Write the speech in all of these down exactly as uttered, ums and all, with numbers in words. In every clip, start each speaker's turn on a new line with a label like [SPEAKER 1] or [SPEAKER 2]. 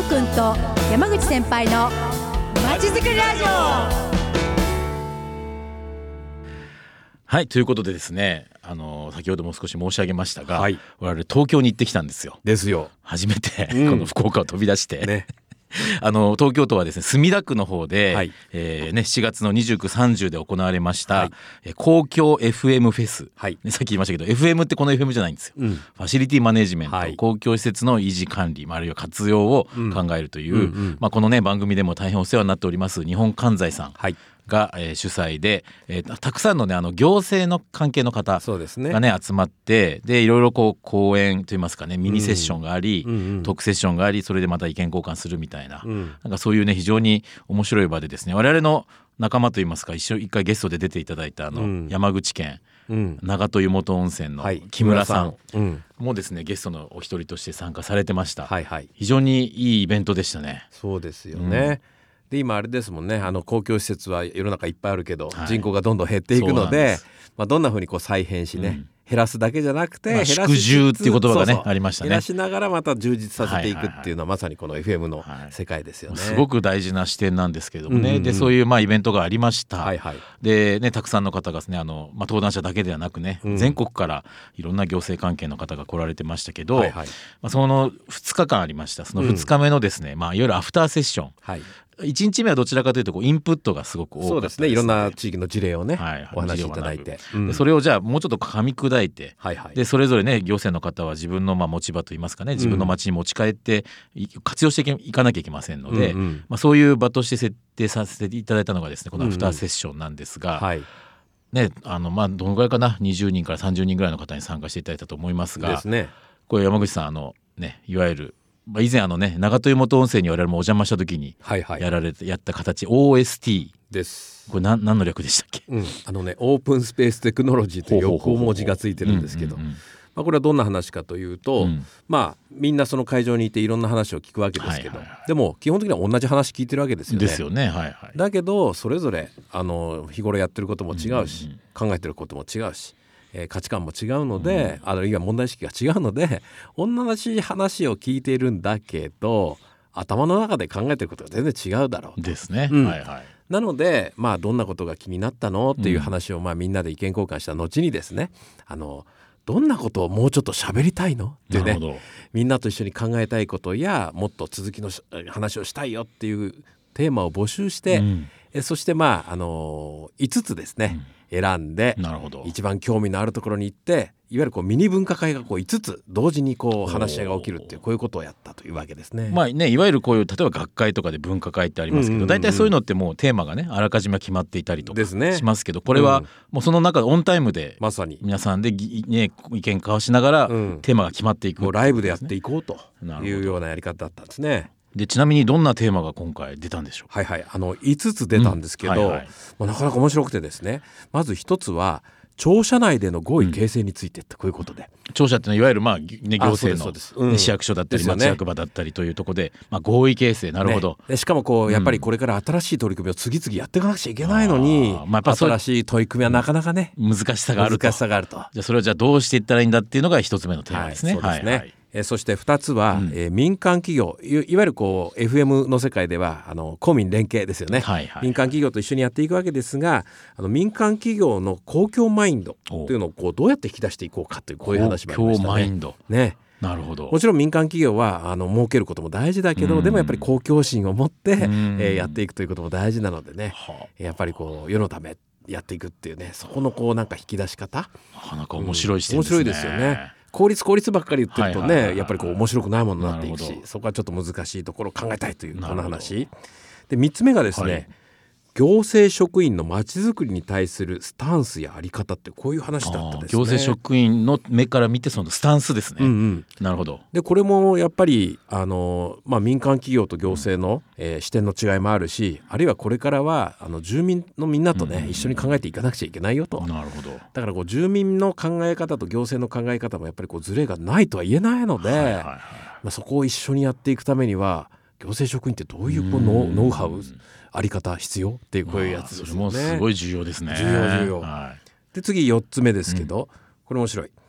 [SPEAKER 1] くんと山口先輩のまちづくりラジオ。
[SPEAKER 2] はい、ということでですね、あの先ほども少し申し上げましたが、
[SPEAKER 3] はい、
[SPEAKER 2] 我々東京に行ってきたんですよ。
[SPEAKER 3] ですよ。
[SPEAKER 2] 初めて、
[SPEAKER 3] うん、
[SPEAKER 2] この福岡を飛び出して、ね、
[SPEAKER 3] あ
[SPEAKER 2] の東京都はですね、墨田区の方で、
[SPEAKER 3] はい、
[SPEAKER 2] えーね、しちがつのにじゅうく、さんじゅうで行われました、はい、公共 エフエム フェス、はいね、さっき言いましたけど エフエム ってこの エフエム じゃないんですよ、うん、ファシリティマネジメント、はい、公共施設の維持管理、あるいは活用を考えるという、うんうんうん、まあ、このね番組でも大変お世話になっております日本関材さん、はいが、えー、主催で、えー、たくさんのねあの行政の関係の方がね集まってでいろいろこう講演といいますかねミニセッションがあり、うんうんうん、トークセッションがありそれでまた意見交換するみたいな、うん、なんかそういうね非常に面白い場でですね我々の仲間といいますか一緒一回ゲストで出ていただいたあの、うん、山口県、うん、長門湯本温泉の木村さん、はい、木村さん、うん、もですねゲストのお一人として参加されてました、はいはい、非常にいいイベントでしたね。
[SPEAKER 3] そうですよね、うんで今あれですもんねあの公共施設は世の中いっぱいあるけど、はい、人口がどんどん減っていくので、まあ、どんな風にこう再編しね、うん、減らすだけじゃなくて、まあ、
[SPEAKER 2] 縮充っていう言葉がねそうそうありましたね。
[SPEAKER 3] 減らしながらまた充実させていくっていうのは、はいはいはい、まさにこの エフエム の世界ですよね、はい、
[SPEAKER 2] すごく大事な視点なんですけどもね、うんうんうん、でそういうまあイベントがありました、はいはい、でねたくさんの方がですねあの、まあ、登壇者だけではなくね、うん、全国からいろんな行政関係の方が来られてましたけど、はいはいまあ、そのふつかかんありました。そのふつかめのですね、うんまあ、いわゆるアフターセッション、はいいちにちめはどちらかというとこうインプットがすごく多かったですね。そうですねいろんな地域の事例をね、はい、お話しいただいて、うん、でそれをじゃあもうちょっと噛み砕いて、はいはい、でそれぞれね行政の方は自分のまあ持ち場といいますかね自分の町に持ち帰って活用していかなきゃいけませんので、うんうんまあ、そういう場として設定させていただいたのがですねこのアフターセッションなんですが、うんうんはいねあのまあ、どのぐらいかなにじゅうにんからさんじゅうにんぐらいの方に参加していただいたと思いますがですねこれ山口さんあの、ね、いわゆるまあ、以前あのね長門湯本温泉に我々もお邪魔した時にやられて、はいはい、やった形 オーエスティー ですこれ何何の略でしたっけ、
[SPEAKER 3] うん、あのねオープンスペーステクノロジーという横文字がついてるんですけどまあこれはどんな話かというと、うん、まあみんなその会場にいていろんな話を聞くわけですけど、はいはいはい、でも基本的には同じ話聞いてるわけですよね。
[SPEAKER 2] ですよね、はいはい、
[SPEAKER 3] だけどそれぞれあの日頃やってることも違うし、うんうんうん、考えてることも違うしえー、価値観も違うので、うん、あるいは問題意識が違うので同じ話を聞いているんだけど頭の中で考えてることが全然違うだろう
[SPEAKER 2] ですね、
[SPEAKER 3] うん
[SPEAKER 2] はいはい、
[SPEAKER 3] なので、まあ、どんなことが気になったのっていう話を、まあ、みんなで意見交換した後にですねあのどんなことをもうちょっと喋りたいのってねみんなと一緒に考えたいことやもっと続きの話をしたいよっていうテーマを募集して、うん、えそしてまあ、あのー、いつつですね、うん、選んで一番興味のあるところに行っていわゆるこうミニ分科会がこういつつ同時にこう話し合いが起きるっていうこういうことをやったというわけですね。
[SPEAKER 2] まあねいわゆるこういう例えば学会とかで分科会ってありますけど、うんうんうん、大体そういうのってもうテーマがねあらかじめ決まっていたりとかしますけど、ね、これはもうその中でオンタイムでまさに皆さんで、ね、意見交わしながらテーマが決まっていく、
[SPEAKER 3] うん、もうライブでやっていこうというようなやり方だったんですね。
[SPEAKER 2] でちなみにどんなテーマが今回出たんでしょう。
[SPEAKER 3] はいはいあのいつつ出たんですけど、うんはいはいまあ、なかなか面白くてですねまず一つは庁舎内での合意形成についてってこういうことで、
[SPEAKER 2] うん、庁舎ってのはいわゆるまあ、ね、行政の、うん、市役所だったり町役場だったりというところで、まあ、合意形成なるほど、
[SPEAKER 3] ね、でしかもこうやっぱりこれから新しい取り組みを次々やっていかなくちゃいけないのに、うんまあ、新しい取り組みはなかなかね
[SPEAKER 2] 難しさがあると
[SPEAKER 3] 難しさがあると
[SPEAKER 2] じゃあそれをじゃあどうしていったらいいんだっていうのが一つ目のテーマですね。
[SPEAKER 3] はい、そうですね、
[SPEAKER 2] はいはい
[SPEAKER 3] えー、そしてふたつは、うんえー、民間企業 い, いわゆるこう エフエム の世界ではあの公民連携ですよね、はいはいはい、民間企業と一緒にやっていくわけですがあの民間企業の公共マインドというのをこうどうやって引き出していこうかというこういう話もありましたね。
[SPEAKER 2] 公共マインド、
[SPEAKER 3] ね
[SPEAKER 2] なるほど。
[SPEAKER 3] もちろん民間企業はあの儲けることも大事だけどでもやっぱり公共心を持って、えー、やっていくということも大事なのでねやっぱりこう世のためやっていくっていうねそこのこうなんか引き出し方
[SPEAKER 2] なかなか面白い視点ですね、
[SPEAKER 3] うん、面白いですよね。効率効率ばっかり言ってるとね、はいはいはいはい、やっぱりこう面白くないものになっていくしそこはちょっと難しいところを考えたいというこの話でみっつめがですね、はい行政職員のまちづくりに対するスタンスやあり方ってこういう話だったですね。
[SPEAKER 2] 行政職員の目から見てそのスタンスですね、うんうん、なるほど。
[SPEAKER 3] でこれもやっぱりあの、まあ、民間企業と行政の、うんえー、視点の違いもあるしあるいはこれからはあの住民のみんなとね、うんうん、一緒に考えていかなくちゃいけないよと。
[SPEAKER 2] なるほど。
[SPEAKER 3] だからこう住民の考え方と行政の考え方もやっぱりこうズレがないとは言えないので、はいはいはいまあ、そこを一緒にやっていくためには行政職員ってどういうこうノウ、ノウハウあり方必要っていうこういうやつですよね。
[SPEAKER 2] それもすごい重要ですね。
[SPEAKER 3] 重要重要、はい、で次よっつめですけど、うん、これ面白い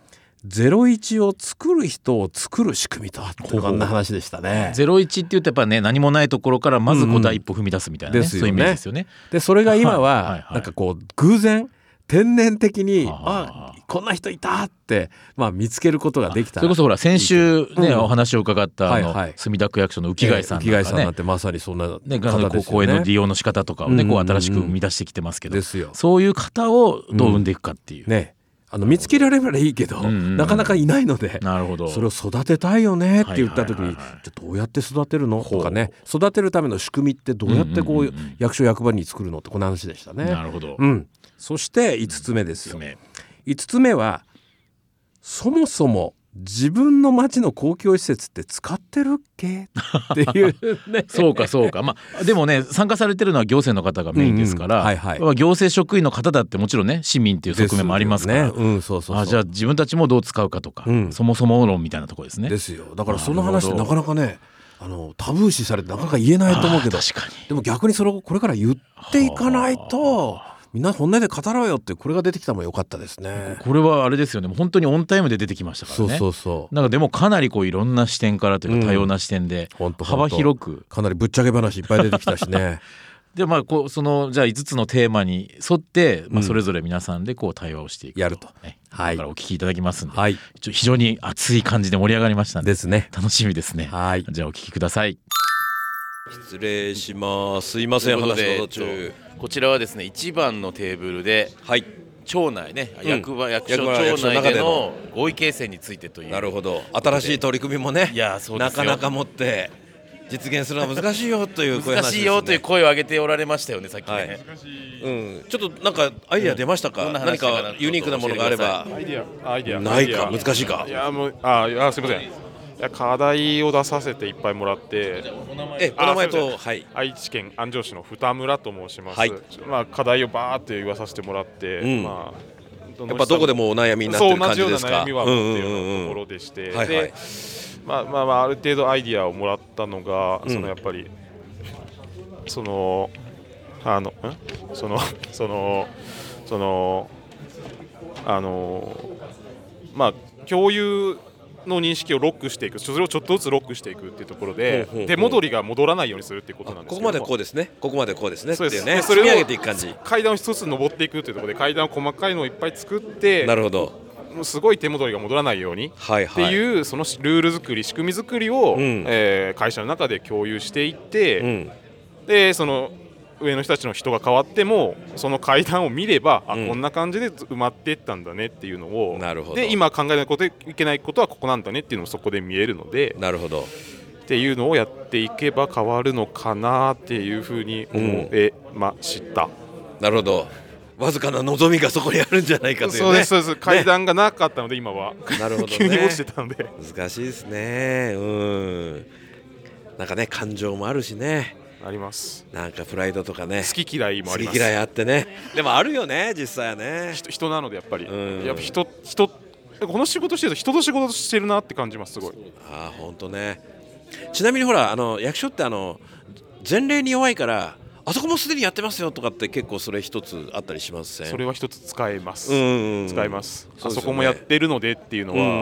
[SPEAKER 3] ゼロイチを作る人を作る仕組みとはってこんな話でしたね。
[SPEAKER 2] ゼロイチって言うとやっぱね何もないところからまずこう第一歩踏み出すみたいな、ね、うんうん、そういうイメージですよね。
[SPEAKER 3] でそれが今はなんかこう偶然天然的にあこんな人いたって、まあ、見つけることができたら、
[SPEAKER 2] それこそほら先週ね、うん、お話を伺ったあの、
[SPEAKER 3] はいはい、
[SPEAKER 2] 墨田区役所の浮貝さんなんかね、
[SPEAKER 3] 浮貝さんなんてまさにそんな方ですよね。
[SPEAKER 2] 公園の利用の仕方とかをね、こう新しく生み出してきてますけど、
[SPEAKER 3] うんうんうん、
[SPEAKER 2] そういう方をどう生んでいくかっていう、
[SPEAKER 3] うん、ね、あの見つけられればいいけど、うんうんうん、なかなかいないので、
[SPEAKER 2] なるほど、
[SPEAKER 3] それを育てたいよねって言った時に、はいはいはいはい、じゃあどうやって育てるのとかね、育てるための仕組みってどうやってこう、うんうんうん、役所役場に作るのってこの話でしたね。
[SPEAKER 2] なるほど、
[SPEAKER 3] うん、そしていつつめですよ。いつつめはそもそも自分の町の公共施設って使ってるっけっていうね
[SPEAKER 2] そうかそうか、まあ、でもね参加されてるのは行政の方がメインですから、うんうん、はいはい、行政職員の方だってもちろんね市民っていう側面もありますから、
[SPEAKER 3] ね、うん、そうそうそう、
[SPEAKER 2] あ、じゃあ自分たちもどう使うかとか、うん、そもそも論みたいなところですね。
[SPEAKER 3] ですよ。だからその話ってなかなかねあのタブー視されてなかなか言えないと思うけど、
[SPEAKER 2] 確かに
[SPEAKER 3] でも逆にそれをこれから言っていかないとみんな本音で語ろうよってこれが出てきたのも良かったですね。
[SPEAKER 2] これはあれですよね、本当にオンタイムで出てきましたからね。
[SPEAKER 3] そうそうそう、
[SPEAKER 2] なんかでもかなりこういろんな視点からというか多様な視点で幅広く、
[SPEAKER 3] うん、かなりぶっちゃけ話いっぱい出てきたしね
[SPEAKER 2] でまあこうそのじゃあいつつのテーマに沿って、まあ、それぞれ皆さんでこう対話をしていくと、
[SPEAKER 3] やると、
[SPEAKER 2] ね、はい、だからお聞きいただきますんで、
[SPEAKER 3] はい、
[SPEAKER 2] 一応非常に熱い感じで盛り上がりましたんで
[SPEAKER 3] ですね、
[SPEAKER 2] 楽しみですね。
[SPEAKER 3] はい、
[SPEAKER 2] じゃあお聞きください。
[SPEAKER 4] 失礼します。すいません、話の途中。
[SPEAKER 5] こちらはですね一番のテーブルで、はい、町内ね、うん、役場役所町内での合意形成についてという。
[SPEAKER 4] なるほど、新しい取り組みもね、いやそうですよ、なかなか持って実現するのは難しいよという声、
[SPEAKER 5] ね、難しいよという声を上げておられましたよね、さっきね、はい、
[SPEAKER 4] うん、ちょっとなんかアイディア出ましたか、うん、何かユニークなものがあれば。
[SPEAKER 6] アイディアアイディア
[SPEAKER 4] ないか、難しいか。
[SPEAKER 6] いやもうあいやすいません、いや課題を出させていっぱいもらって、
[SPEAKER 4] えお名前と、はい、
[SPEAKER 6] 愛知県安城市の二村と申します、
[SPEAKER 4] はい、
[SPEAKER 6] まあ、課題をバーって言わさせてもらって、うん、ま
[SPEAKER 4] あ、やっぱどこでもお悩みになってる感じですか。
[SPEAKER 6] そう同じような悩みは持っているようなところでして、うんうんうん、で、はいはい、まあまあまあ、ある程度アイディアをもらったのが、うん、そのやっぱりそのあのんそのそのそのあのまあ共有の認識をロックしていく、それをちょっとずつロックしていくっていうところで、ほうほうほう、出戻りが戻らないようにするっていうことなんですけど、
[SPEAKER 4] ここまでこうですね、ここまでこうですね、
[SPEAKER 6] そうです
[SPEAKER 4] ね、積み上げていく感じ、
[SPEAKER 6] 階段を一つ登っていくっていうところで階段を細かいのをいっぱい作って、
[SPEAKER 4] なるほど、
[SPEAKER 6] すごい手戻りが戻らないように、はいはい、っていうそのルール作り、仕組み作りを、うん、えー、会社の中で共有していって、うん、でその上の人たちの人が変わってもその階段を見れば、うん、あこんな感じで埋まっていったんだねっていうのを、
[SPEAKER 4] なるほど、
[SPEAKER 6] で今考えないこといけないことはここなんだねっていうのもそこで見えるので、
[SPEAKER 4] なるほど
[SPEAKER 6] っていうのをやっていけば変わるのかなっていうふうに思えました、うん、
[SPEAKER 4] なるほど、わずかな望みがそこにあるんじゃないかというね。
[SPEAKER 6] そうですそうです、階段がなかったので、ね、今は
[SPEAKER 4] なるほど、ね、
[SPEAKER 6] 急に落ちてたので
[SPEAKER 4] 難しいですね。うん、なんかね感情もあるしね、
[SPEAKER 6] あります。
[SPEAKER 4] なんかプライドとかね、
[SPEAKER 6] 好き嫌いもあります。
[SPEAKER 4] 好き嫌いあってね、でもあるよね実際はね、
[SPEAKER 6] 人, 人なのでやっぱり、うん、やっぱ人人この仕事してると人と仕事してるなって感じます。すごい。
[SPEAKER 4] ああ本当ね。ちなみにほらあの役所ってあの前例に弱いからあそこもすでにやってますよとかって結構それ一つあったりしますね。
[SPEAKER 6] それは一つ使えます、
[SPEAKER 4] うんうん、
[SPEAKER 6] 使えます。あそこもやってるのでっていうのは、うんうん、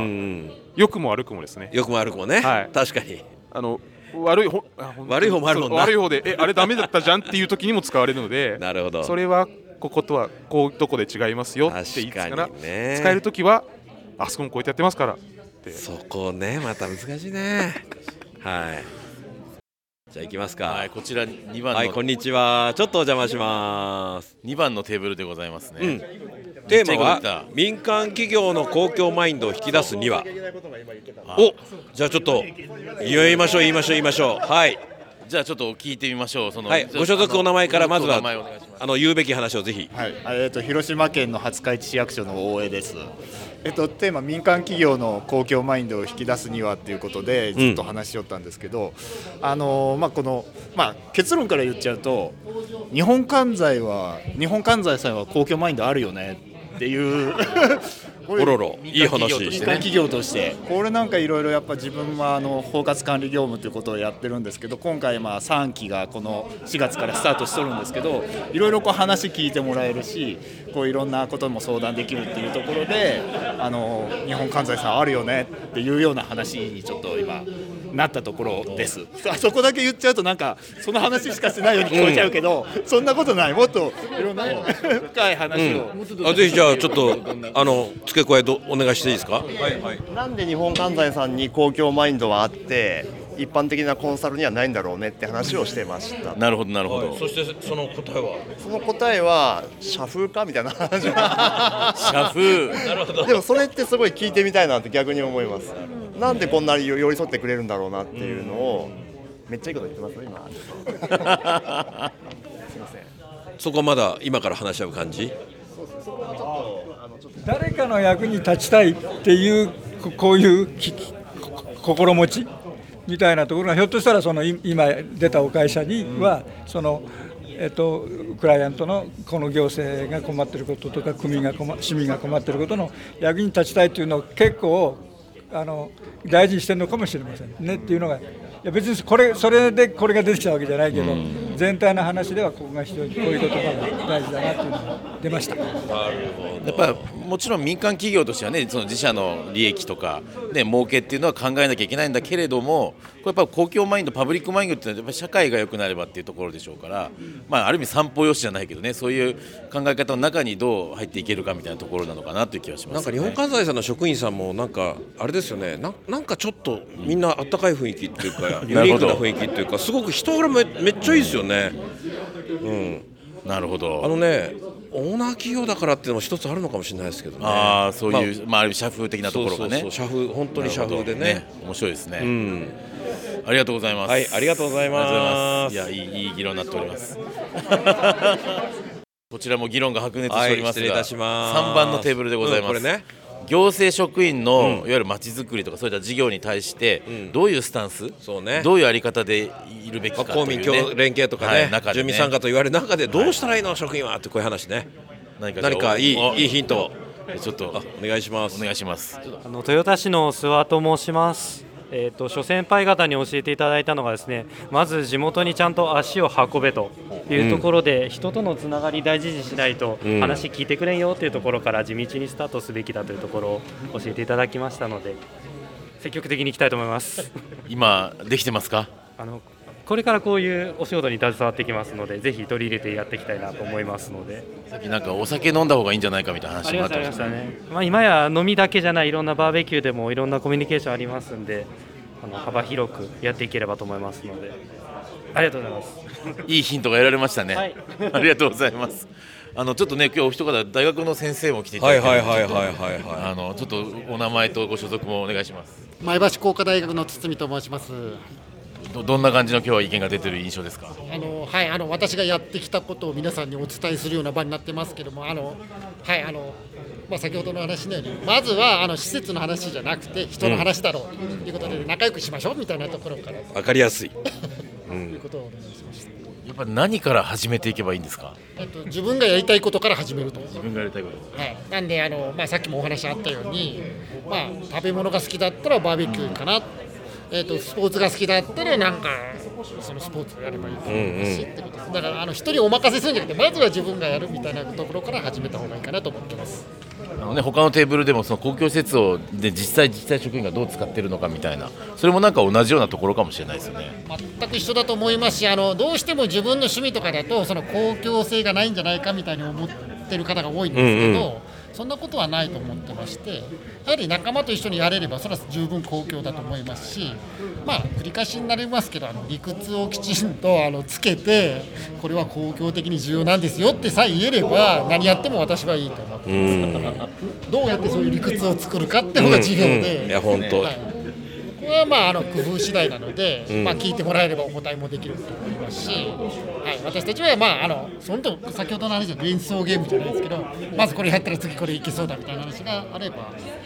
[SPEAKER 6] 良くも悪くもですね。
[SPEAKER 4] 良くも悪くもね、はい、確かに
[SPEAKER 6] あの悪いほ
[SPEAKER 4] 悪い方もあるもんな。
[SPEAKER 6] 悪い方でえあれダメだったじゃんっていう時にも使われるので
[SPEAKER 4] なるほど、
[SPEAKER 6] それはこことはこういうとこで違いますよって言いつから、ね、使える時はあそこもこうやってやってますからって。
[SPEAKER 4] そこねまた難しいねはい、じゃあ行きますか。
[SPEAKER 5] はい、こちらにばんの、
[SPEAKER 4] はい、こんにちは、ちょっとお邪魔します。
[SPEAKER 5] にばんのテーブルでございますね、うん、
[SPEAKER 4] テーマは民間企業の公共マインドを引き出すには。お、じゃあちょっと言いましょう言いましょう言いましょう。はい、
[SPEAKER 5] じゃあちょっと聞いてみましょう。その、
[SPEAKER 4] はい、ご所属お名前からまずはあの言うべき話をぜひ。
[SPEAKER 7] はい、えー、と広島県の廿日市市役所の大江です。えっと、テーマ民間企業の公共マインドを引き出すにはっていうことでずっと話しよったんですけど、うん、あのまあこのまあ、結論から言っちゃうと日本管財は日本管財さんは公共マインドあるよねっていう
[SPEAKER 4] おろろいい話
[SPEAKER 7] 民間企業としてこれなんかいろいろやっぱ自分はあの包括管理業務ということをやってるんですけど、今回まあさんきがこのしがつからスタートしとるんですけど、いろいろこう話聞いてもらえるし、こういろんなことも相談できるっていうところで、あの日本関西さんあるよねっていうような話にちょっと今なったところです。あそこだけ言っちゃうとなんかその話しかしてないように聞こえちゃうけど、うん、そんなことない、もっといろんな深い話を、
[SPEAKER 4] うん、あぜひじゃあちょっとあの付け加えどお願いしていいですか。はいはい、
[SPEAKER 8] なんで日本関西さんに公共マインドはあって一般的なコンサルにはないんだろうねって話をしてました。
[SPEAKER 5] なるほどなるほど、
[SPEAKER 4] はい、そしてその答えは
[SPEAKER 8] その答えは社風かみたいな話
[SPEAKER 5] 社風なるほど。
[SPEAKER 8] でもそれってすごい聞いてみたいなって逆に思います。なんでこんなに寄り添ってくれるんだろうなっていうのを、うん、めっちゃいいこと言ってます今すいません。
[SPEAKER 4] そこまだ今から話し合う感じ。
[SPEAKER 9] 誰かの役に立ちたいっていうこういう心持ちみたいなところがひょっとしたらその今出たお会社にはそのえっとクライアントのこの行政が困っていることとか組が困市民が困っていることの役に立ちたいというのを結構あの大事にしてるのかもしれませんねっていうのが、いや別にこれそれでこれが出てきたわけじゃないけど、全体の話ではここが非常にこういう言葉が大事だなというのが出ました。
[SPEAKER 5] やっぱもちろん民間企業としてはね、その自社の利益とかね儲けっていうのは考えなきゃいけないんだけれども、これやっぱ公共マインドパブリックマインドっていうのはやっぱ社会が良くなればっていうところでしょうから、まあある意味三方よしじゃないけどね、そういう考え方の中にどう入っていけるかみたいなところなのかなという気がします、ね。
[SPEAKER 4] なんか日本関西さんの職員さんもなんかあれですよね、な, なんかちょっとみんなあったかい雰囲気っていうかユニークな雰囲気っていうか、すごく人柄 め, めっちゃいいですよね。うん、
[SPEAKER 5] なるほど。
[SPEAKER 4] あのねオーナー企業だからっていうのも一つあるのかもしれないですけどね。
[SPEAKER 5] ああそういう、まあ、まあ、ある意味社風的なところがね。
[SPEAKER 4] そうそうそう社風、本当に社風で ね, ね
[SPEAKER 5] 面白いですね、
[SPEAKER 4] うん、
[SPEAKER 5] ありがとうございます。
[SPEAKER 4] はい、ありがとうございます。
[SPEAKER 5] いやいい、いい議論になっておりますこちらも議論が白熱しておりますが、はい、失礼いたします。さんばんのテーブルでございます、うん、これね、行政職員の、うん、いわゆるまちづくりとかそういった事業に対して、うん、どういうスタンス、そうね、どういうあり方でいるべきかという、ね、公民共連携とかね、はい、中でね、住民参加と言われる中でどうしたらいいの、はい、職員はってこういう話ね。何か、何かいい、いいヒントをちょっとお願いします。お願いします。
[SPEAKER 10] あの豊田市の諏訪と申します。えーと、諸先輩方に教えていただいたのがですね、まず地元にちゃんと足を運べというところで、うん、人とのつながり大事にしないと話聞いてくれんよというところから地道にスタートすべきだというところを教えていただきましたので、積極的にいきたいと思います
[SPEAKER 5] 今できてますか？
[SPEAKER 10] あのこれからこういうお仕事に携わってきますので、ぜひ取り入れてやっていきたいなと思いますので。
[SPEAKER 5] さっきなんかお酒飲んだ方がいいんじゃないかみたいな話もあってましたね。
[SPEAKER 10] まあ、今や飲みだけじゃないいろんなバーベキューでもいろんなコミュニケーションありますんで、あの幅広くやっていければと思いますので、ありがとうございます
[SPEAKER 5] いいヒントが得られましたね、はい、ありがとうございます。あのちょっとね今日お一方大学の先生も来ていただいて、はいはいはいはいはい、あのちょっとお名前とご所属もお願いします。
[SPEAKER 11] 前橋工科大学の堤と申します。
[SPEAKER 5] ど, どんな感じの今日は意見が出てる印象ですか？
[SPEAKER 11] あの、はい、あの私がやってきたことを皆さんにお伝えするような場になってますけども、あの、はい、あの、まあ、先ほどの話のようにまずはあの施設の話じゃなくて人の話だろうということで仲良くしましょうみたいなところから
[SPEAKER 4] 分かりやすい
[SPEAKER 11] ということをお願いしました。
[SPEAKER 5] やっぱ何から始めていけばいいんですか？
[SPEAKER 11] えっと、自分がやりたいことから始めると。
[SPEAKER 5] 自分がやりたいこと、
[SPEAKER 11] はい、なんであの、まあ、さっきもお話あったように、まあ、食べ物が好きだったらバーベキューかな、えー、とスポーツが好きだったらなんかそのスポーツをやればいいと思いますし、うんうん、ってことです。だからあの人にお任せするんじゃなくてまずは自分がやるみたいなところから始めた方がいいかなと思ってます。
[SPEAKER 5] あの、ね、他のテーブルでもその公共施設をで実際自治体職員がどう使っているのかみたいな、それもなんか同じようなところかもしれないですよね。
[SPEAKER 11] 全く一緒だと思いますし、あのどうしても自分の趣味とかだとその公共性がないんじゃないかみたいに思ってる方が多いんですけど、うんうん、そんなことはないと思ってまして、やはり仲間と一緒にやれればそれは十分公共だと思いますし、まあ繰り返しになりますけど、あの理屈をきちんとあのつけてこれは公共的に重要なんですよってさえ言えれば何やっても私はいいと思ってます。どうやってそういう理屈を作るかっていうのが授業で、
[SPEAKER 4] うんうん、いや本当、はい、
[SPEAKER 11] これはまああの工夫次第なので、うん、まあ聞いてもらえればお答えもできると思いますし、はい、私たちはまああの本当先ほどの話は連想ゲームじゃないですけど、まずこれやったら次これいけそうだみたいな話があれば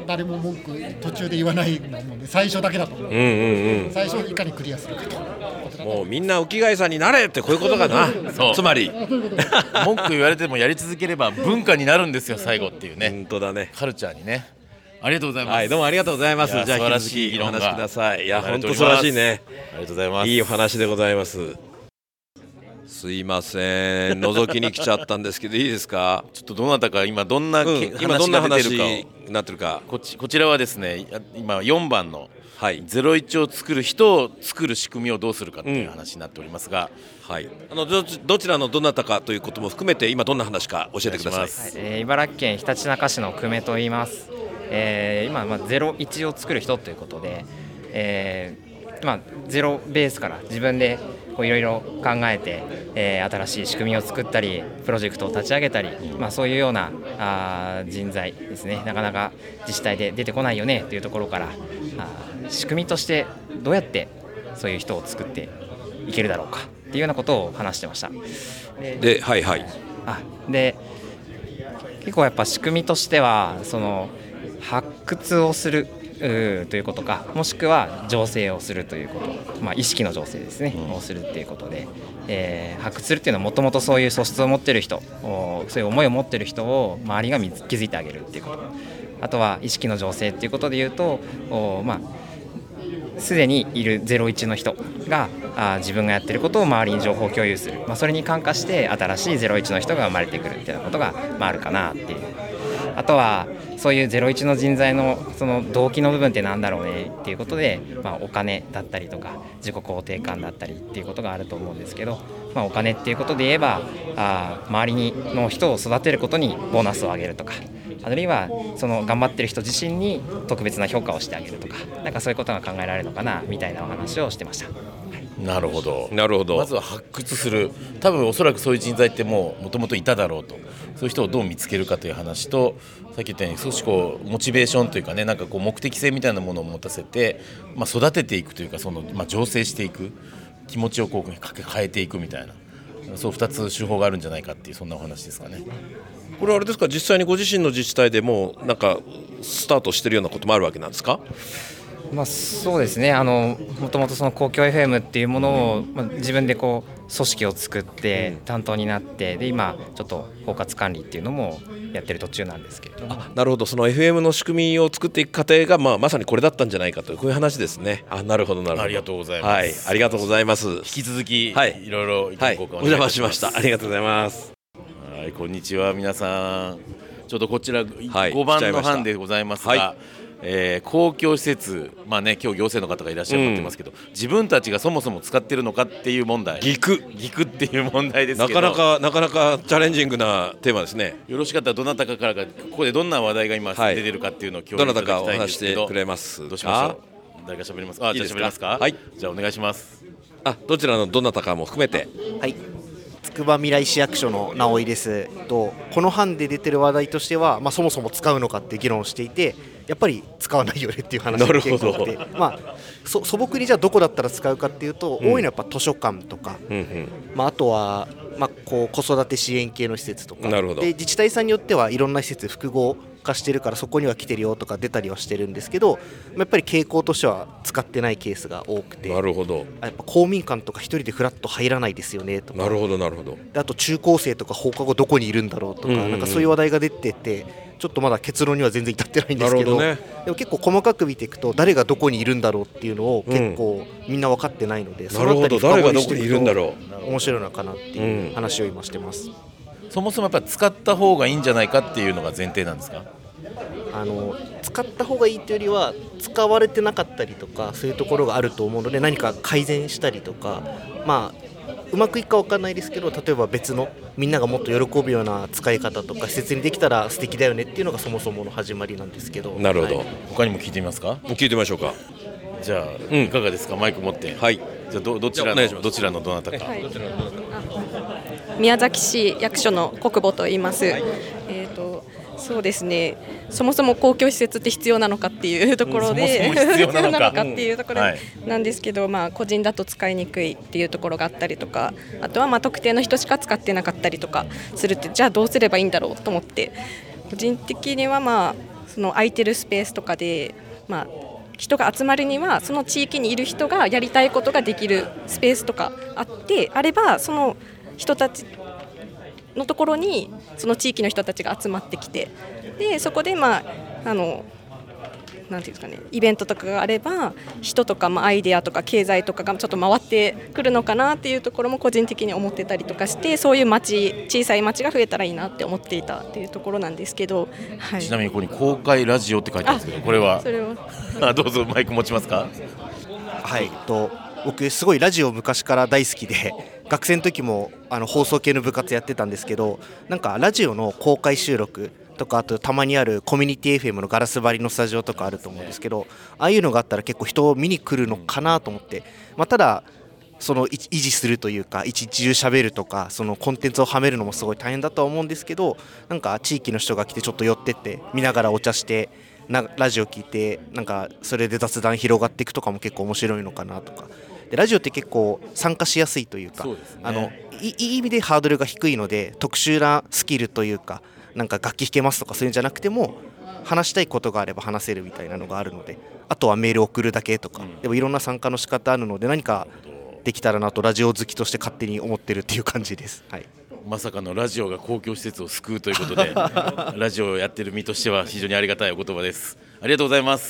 [SPEAKER 11] 誰も文句途中で言わないのも、ね、最初だけだと思う、うんうんうん、最初いかにクリアするかと。
[SPEAKER 4] もうみんなお着替えさんになれってこういうことかなそうつまり
[SPEAKER 5] 文句言われてもやり続ければ文化になるんですよ最後っていうね。
[SPEAKER 4] 本当だね。
[SPEAKER 5] カルチャーにね。ありがとうございます、
[SPEAKER 4] はい、どうもありがとうございます。じゃあ
[SPEAKER 5] 素晴らしい
[SPEAKER 4] お話ください。いや本当
[SPEAKER 5] 素
[SPEAKER 4] 素晴らしいね。
[SPEAKER 5] ありがとうございます。
[SPEAKER 4] いいお話でございます。すいません覗きに来ちゃったんですけどいいですか。
[SPEAKER 5] ちょっとどなたか今どんな、うん、
[SPEAKER 4] 今どんな
[SPEAKER 5] 話が出てるかを
[SPEAKER 4] 話になってるか。
[SPEAKER 5] こちこちらはですね今よんばんのゼロイチを作る人を作る仕組みをどうするかという話になっておりますが、
[SPEAKER 4] うん、はい、あの ど, どちらのどなたかということも含めて今どんな話か教えてください。
[SPEAKER 12] はい、えー、茨城県ひたちなか市の久米と言います。えー、今、まあ、ゼロイチを作る人ということで、えーまあ、ゼロベースから自分でいろいろ考えて、えー、新しい仕組みを作ったりプロジェクトを立ち上げたり、まあ、そういうようなあ人材ですね。なかなか自治体で出てこないよねというところからあ仕組みとしてどうやってそういう人を作っていけるだろうかっていうようなことを話してました。
[SPEAKER 4] で、ではいはい
[SPEAKER 12] あで結構やっぱ仕組みとしてはその発掘をするということか、もしくは醸成をするということ、まあ、意識の醸成ですね、うん、をするということで、えー、発掘するっていうのはもともとそういう素質を持っている人、そういう思いを持っている人を周りが気づいてあげるっていうこと。あとは意識の醸成っていうことでいうと、まあすでにいるゼロイチの人があ自分がやってることを周りに情報共有する、まあ、それに感化して新しいゼロイチの人が生まれてくるっていうようなことが、まあ、あるかなっていう。あとはそういうゼロイチの人材のその動機の部分ってなんだろうねっていうことで、まあ、お金だったりとか自己肯定感だったりっていうことがあると思うんですけど、まあ、お金っていうことで言えばあ周りにの人を育てることにボーナスを上げるとか、あるいはその頑張ってる人自身に特別な評価をしてあげるとか、なんかそういうことが考えられるのかなみたいなお話をしてました。
[SPEAKER 5] なるほど
[SPEAKER 4] なるほど。
[SPEAKER 5] まずは発掘する。多分おそらくそういう人材ってもうもともといただろうと、そういう人をどう見つけるかという話と、さっき言ったように少しこうモチベーションというかね、なんかこう目的性みたいなものを持たせて、まあ、育てていくというか、その、まあ、醸成していく、気持ちをこうかけ変えていくみたいな、そうふたつ手法があるんじゃないかっていう、そんなお話ですかね。
[SPEAKER 4] これはあれですか、実際にご自身の自治体でもなんかスタートしてるようなこともあるわけなんですか。
[SPEAKER 12] まあ、そうですね。あのもともとその公共 エフエム っていうものを、まあ、自分でこう組織を作って担当になって、で今ちょっと包括管理っていうのもやってる途中なんですけれども。
[SPEAKER 4] あ、なるほど。その エフエム の仕組みを作っていく過程が、まあ、まさにこれだったんじゃないかという、こういう話ですね。あ、なるほどなるほど。
[SPEAKER 5] ありがとうございます。はい、
[SPEAKER 4] ありがとうございます。引
[SPEAKER 5] き続き、
[SPEAKER 4] はい、
[SPEAKER 5] いろいろ意見交換をお願いいたします。
[SPEAKER 4] はい、お邪魔しました。ありがとうございます。
[SPEAKER 5] はい、こんにちは皆さん。ちょっとこちらごばんの班でございますが、はい、えー、公共施設、まあね、今日行政の方がいらっしゃってますけど、うん、自分たちがそもそも使ってるのかっていう問題、
[SPEAKER 4] ぎく
[SPEAKER 5] ぎくっていう問題ですけ
[SPEAKER 4] ど、なかなかなかなかチャレンジングなテーマですね。
[SPEAKER 5] よろしかったらどなたかからここでどんな話題が今出てるかっていうのを共有いただきたいんですけど、
[SPEAKER 4] どなたかお話してくれます。
[SPEAKER 5] どうしましょう。誰か喋りますか。あ、じゃあ喋りますか。はい、じゃあお願いします。
[SPEAKER 4] あ、どちらのどなたかも含めて。
[SPEAKER 13] はい、つくばみらい市役所の直井です。とこの班で出てる話題としては、まあ、そもそも使うのかって議論をしていて、やっぱり使わないよねっていう話が結構あって、まあ、そ素朴にじゃあどこだったら使うかっていうと、うん、多いのはやっぱ図書館とか、うんうん、まあ、あとは、まあ、こう子育て支援系の施設とかで、自治体さんによってはいろんな施設複合化してるからそこには来てるよとか出たりはしてるんですけど、やっぱり傾向としては使ってないケースが多くて、
[SPEAKER 4] なるほど、
[SPEAKER 13] やっぱ公民館とか一人でフラッと入らないですよねとか、
[SPEAKER 4] なるほどなるほど、
[SPEAKER 13] あと中高生とか放課後どこにいるんだろうとか、うんうんうん、なんかそういう話題が出てて、ちょっとまだ結論には全然至ってないんですけ ど, ど、ね、でも結構細かく見ていくと誰がどこにいるんだろうっていうのを結構みんな分かってないので、うん、そのあたり深掘りしていくと面白いのかなっていう話を今してます、
[SPEAKER 5] うん、そもそもやっぱり使った方がいいんじゃないかっていうのが前提なんですか。
[SPEAKER 13] あの使った方がいいというよりは使われてなかったりとかそういうところがあると思うので、何か改善したりとか、まあうまくいくか分かんないですけど、例えば別のみんながもっと喜ぶような使い方とか施設にできたら素敵だよねっていうのがそもそもの始まりなんですけど。
[SPEAKER 4] なるほど、
[SPEAKER 5] はい、他にも聞いてみますか。
[SPEAKER 4] 聞いてみましょうか。
[SPEAKER 5] じゃあ、うん、いかがですか。マイク持って。はい。じゃあ ど, どちらのどちらのどなたか、はい、
[SPEAKER 14] 宮崎市役所の国保と言います、はい、えーとそうですね、そもそも公共施設って必要なのかっていうところで、
[SPEAKER 5] うん、そもそも必要なの か,
[SPEAKER 14] 必要なのかっていうところなんですけど、うん、はい、まあ、個人だと使いにくいっていうところがあったりとか、あとはまあ特定の人しか使ってなかったりとかするって、じゃあどうすればいいんだろうと思って、個人的にはまあその空いてるスペースとかで、まあ、人が集まるにはその地域にいる人がやりたいことができるスペースとかあってあれば、その人たちのところにその地域の人たちが集まってきて、でそこで、まあ、あのなんていうんですかね、イベントとかがあれば人とか、まあ、アイデアとか経済とかがちょっと回ってくるのかなっていうところも個人的に思ってたりとかして、そういう町、小さい町が増えたらいいなって思っていたっていうところなんですけど、はい、
[SPEAKER 5] ちなみにここに公開ラジオって書いてあるんですけど、これは
[SPEAKER 14] それは
[SPEAKER 5] あどうぞマイク持ちますか。
[SPEAKER 13] はい、と僕すごいラジオ昔から大好きで、学生の時もあの放送系の部活やってたんですけど、なんかラジオの公開収録とか、あとたまにあるコミュニティ エフエム のガラス張りのスタジオとかあると思うんですけど、ああいうのがあったら結構人を見に来るのかなと思って、まあ、ただその維持するというか一日中喋るとかそのコンテンツをはめるのもすごい大変だとは思うんですけど、なんか地域の人が来てちょっと寄ってって見ながらお茶してなラジオ聞いて、なんかそれで雑談広がっていくとかも結構面白いのかなとかで、ラジオって結構参加しやすいというか、そうですね、あのいい意味でハードルが低いので、特殊なスキルというかなんか楽器弾けますとかそういうんじゃなくても話したいことがあれば話せるみたいなのがあるので、あとはメール送るだけとか、うん、でもいろんな参加の仕方あるので何かできたらなとラジオ好きとして勝手に思ってるっていう感じです、はい、
[SPEAKER 5] まさかのラジオが公共施設を救うということでラジオをやってる身としては非常にありがたいお言葉です。ありがとうございます。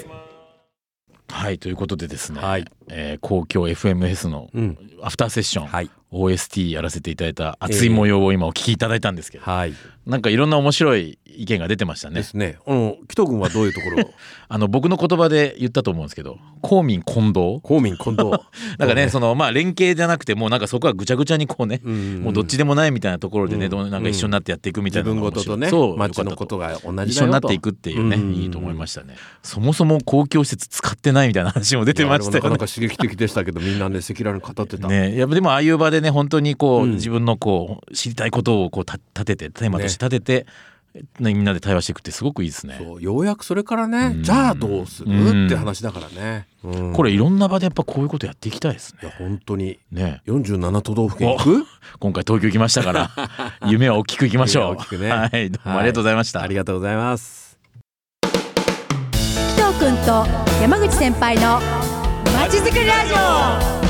[SPEAKER 2] はい、ということでですね、はい、えー、公共 エフエムエス のアフターセッション、はい、オーエスティー やらせていただいた熱い模様を今お聞きいただいたんですけど、えーはい、なんかいろんな面白い意見が出てましたね。
[SPEAKER 3] ですね。あの紀藤君はどういうところ
[SPEAKER 2] あの僕の言葉で言ったと思うんですけど、公民混同
[SPEAKER 3] 公民混同
[SPEAKER 2] なんかね、そのまあ連携じゃなくてもうなんかそこはぐちゃぐちゃにこうね、うんうん、もうどっちでもないみたいなところでね、うん、なんか一緒になってやっていくみたいなのが面白い、
[SPEAKER 3] 自分ごととね、町のことが同じだよと
[SPEAKER 2] 一緒になっていくっていうね、うんうん、いいと思いましたね。そもそも公共施設使ってないみたいな話も出てましたよね。
[SPEAKER 3] なかなか刺激的でしたけどみんなね赤裸々に語ってた
[SPEAKER 2] ね。やっぱでもああいう場でね本当にこう、うん、自分のこう知りたいことをこう立ててテーマとして立てて、ね、みんなで対話していくってすごくいいですね。
[SPEAKER 3] そうようやくそれからね、うん、じゃあどうするって話だからね、
[SPEAKER 2] うん、これいろんな場でやっぱこういうことやっていきたいですね。
[SPEAKER 3] いや本当にね、よんじゅうなな都道府県行く
[SPEAKER 2] 今回東京行きましたから夢は大きく行きましょう。大きくね、はい、どうもありがとうございました、
[SPEAKER 3] はい、ありがとうございます。
[SPEAKER 1] 紀藤君と山口先輩のまちづくりラジオ。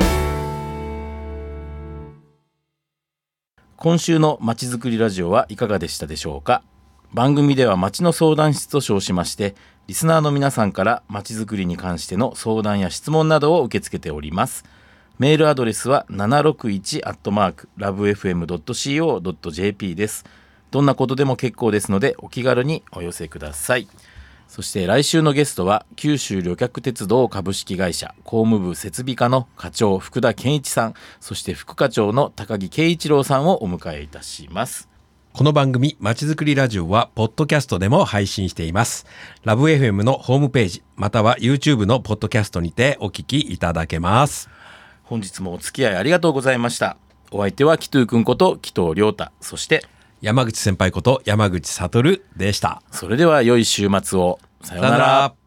[SPEAKER 5] 今週のまちづくりラジオはいかがでしたでしょうか。番組ではまちの相談室と称しまして、リスナーの皆さんからまちづくりに関しての相談や質問などを受け付けております。メールアドレスは ななろくいち アットマーク ラブエフエム ドット シーオー ドット ジェーピー です。どんなことでも結構ですのでお気軽にお寄せください。そして来週のゲストは九州旅客鉄道株式会社工務部設備課の課長福田健一さん、そして副課長の高木圭一郎さんをお迎えいたします。
[SPEAKER 3] この番組まちづくりラジオはポッドキャストでも配信しています。ラブ エフエム のホームページまたは YouTube のポッドキャストにてお聞きいただけます。
[SPEAKER 5] 本日もお付き合いありがとうございました。お相手は紀藤くんこと紀藤亮太、そして
[SPEAKER 3] 山口先輩こと山口悟でした。
[SPEAKER 5] それでは良い週末を。さようなら。